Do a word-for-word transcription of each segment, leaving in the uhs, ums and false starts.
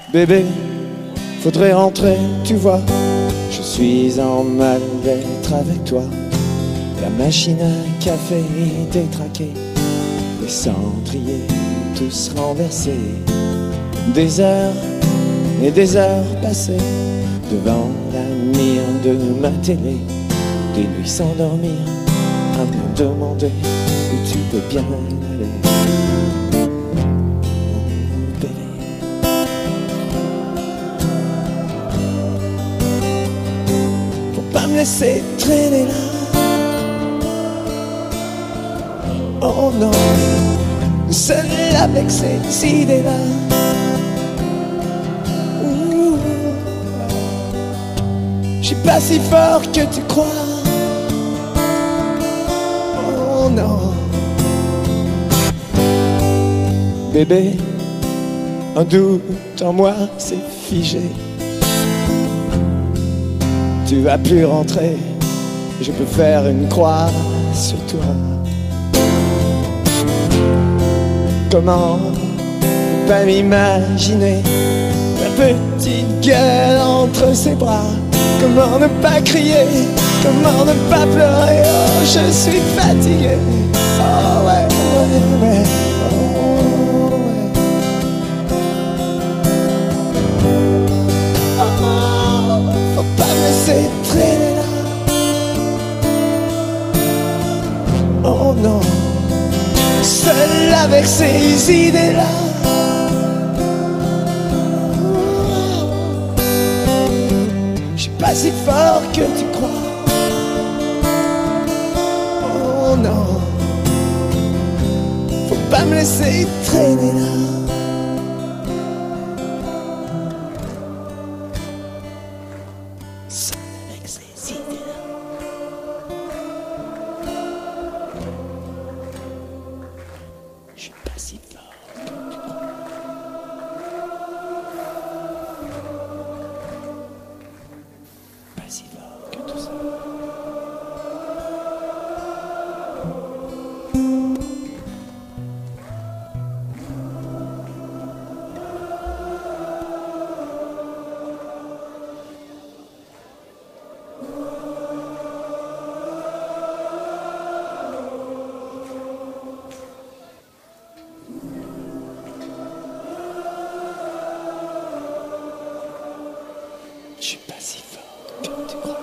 Bébé, faudrait rentrer, tu vois. Je suis en mal-être avec toi. La machine à café est détraquée, les cendriers tous renversés. Des heures et des heures passées devant la mire de ma télé. Des nuits sans dormir, à me demander où tu peux bien aller. Oh, bébé. Faut pas me laisser traîner là. Oh non, seul avec ces idées-là. Je suis pas si fort que tu crois. Oh non. Bébé, un doute en moi s'est figé. Tu vas plus rentrer, je peux faire une croix sur toi. Comment pas m'imaginer la petite gueule entre ses bras? Comment ne pas crier? Comment ne pas pleurer? Oh, je suis fatigué. Oh ouais, ouais, ouais. Oh ouais. Oh, faut pas me laisser traîner là. Oh non, seul avec ces idées-là. Pas si fort que tu crois. Oh non, faut pas me laisser traîner là. Seul avec ces idées-là. Je suis pas si fort que tu crois. Pas si fort que tout ça. Je suis pas si fort comme tu crois.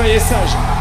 soyez sages.